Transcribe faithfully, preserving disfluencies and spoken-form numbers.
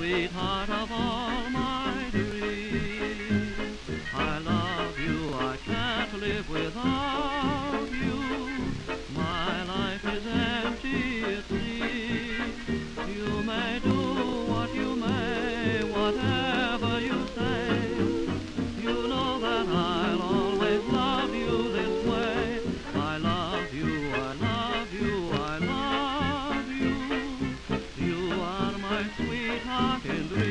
sweetheart of all my dreams. I love you, I can't live without you. My life is empty, it seems. You may do what you may, whatever you say. You know that I'll always love you this way. I love you, I love you, I love you. You are my sweetheart in